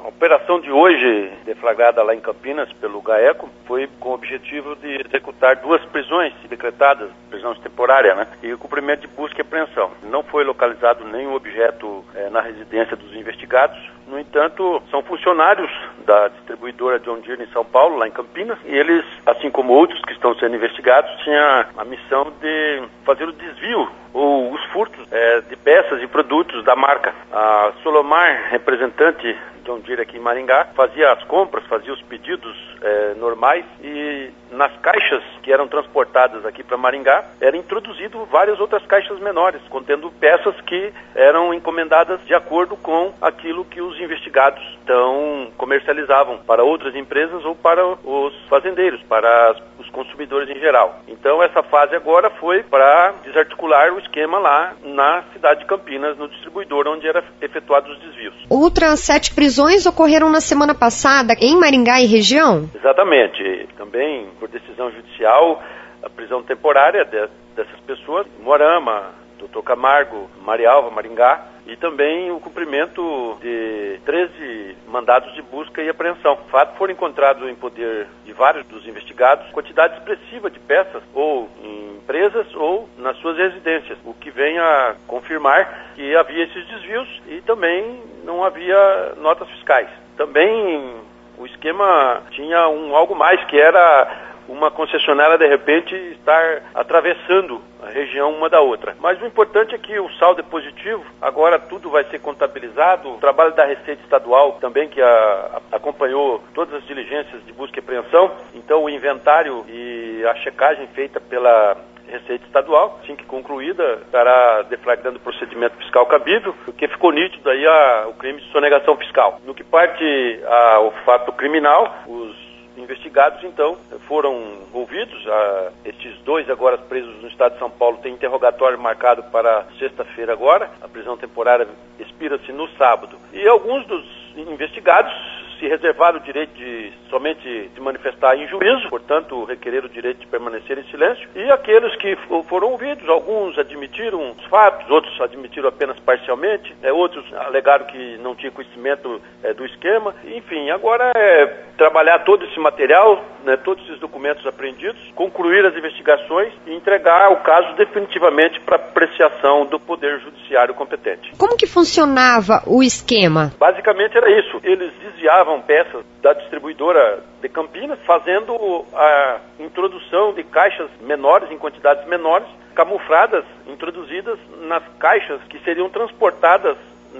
A operação de hoje, deflagrada lá em Campinas pelo GAECO, foi com o objetivo de executar 2 prisões decretadas, prisões temporárias, né? E o cumprimento de busca e apreensão. Não foi localizado nenhum objeto na residência dos investigados. No entanto, são funcionários da distribuidora John Deere em São Paulo, lá em Campinas, e eles, assim como outros que estão sendo investigados, tinham a missão de fazer o desvio ou os furtos de peças e produtos da marca. A Solomar, representante John Deere aqui em Maringá, fazia as compras, fazia os pedidos normais, e nas caixas que eram transportadas aqui para Maringá, era introduzido várias outras caixas menores, contendo peças que eram encomendadas de acordo com aquilo que os investigados então comercializavam para outras empresas ou para os fazendeiros, para os consumidores em geral. Então essa fase agora foi para desarticular o esquema lá na cidade de Campinas, no distribuidor onde eram efetuados os desvios. Outras 7 prisões ocorreram na semana passada em Maringá e região? Exatamente. Também por decisão judicial, a prisão temporária dessas pessoas, Moarama, Doutor Camargo, Marialva, Maringá, e também o cumprimento de 13 mandados de busca e apreensão. De fato, foram encontrados em poder de vários dos investigados quantidade expressiva de peças, ou em empresas ou nas suas residências, o que vem a confirmar que havia esses desvios e também não havia notas fiscais. Também o esquema tinha algo mais, que era uma concessionária, de repente, estar atravessando a região uma da outra. Mas o importante é que o saldo é positivo, agora tudo vai ser contabilizado. O trabalho da Receita Estadual também, que acompanhou todas as diligências de busca e apreensão, então o inventário e a checagem feita pela Receita Estadual, assim que concluída, estará deflagrando o procedimento fiscal cabível, porque ficou nítido aí o crime de sonegação fiscal. No que parte ao fato criminal, os investigados, então, foram ouvidos. Estes 2 agora presos no estado de São Paulo têm interrogatório marcado para sexta-feira agora. A prisão temporária expira-se no sábado. E alguns dos investigados se reservaram o direito somente de manifestar em juízo, portanto, requereram o direito de permanecer em silêncio. E aqueles que foram ouvidos, alguns admitiram os fatos, outros admitiram apenas parcialmente, outros alegaram que não tinham conhecimento do esquema. Enfim, agora trabalhar todo esse material, todos esses documentos apreendidos, concluir as investigações e entregar o caso definitivamente para apreciação do Poder Judiciário competente. Como que funcionava o esquema? Basicamente era isso. Eles desviavam peças da distribuidora de Campinas, fazendo a introdução de caixas menores, em quantidades menores, camufladas, introduzidas nas caixas que seriam transportadas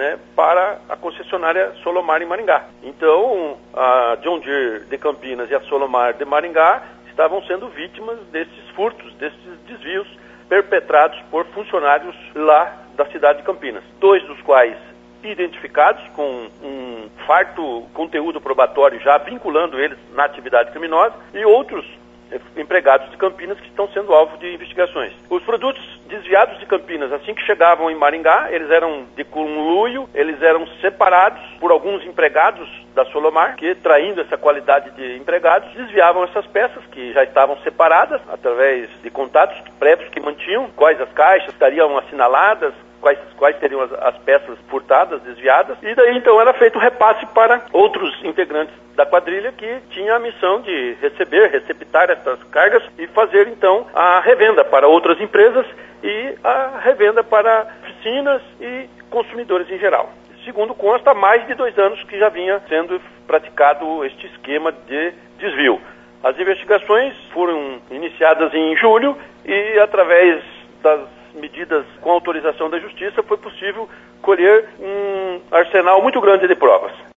para a concessionária Solomar em Maringá. Então, a John Deere de Campinas e a Solomar de Maringá estavam sendo vítimas desses furtos, desses desvios perpetrados por funcionários lá da cidade de Campinas. 2 dos quais identificados com um farto conteúdo probatório já vinculando eles na atividade criminosa, e outros empregados de Campinas que estão sendo alvo de investigações. Os produtos desviados de Campinas, assim que chegavam em Maringá, eles eram de conluio, eles eram separados por alguns empregados da Solomar, que, traindo essa qualidade de empregados, desviavam essas peças que já estavam separadas, através de contatos prévios que mantinham, quais as caixas estariam assinaladas, quais seriam as peças furtadas, desviadas, e daí então era feito repasse para outros integrantes da quadrilha que tinha a missão de receptar essas cargas e fazer então a revenda para outras empresas e a revenda para oficinas e consumidores em geral. Segundo consta, há mais de 2 anos que já vinha sendo praticado este esquema de desvio. As investigações foram iniciadas em julho e, através das medidas com autorização da Justiça, foi possível colher um arsenal muito grande de provas.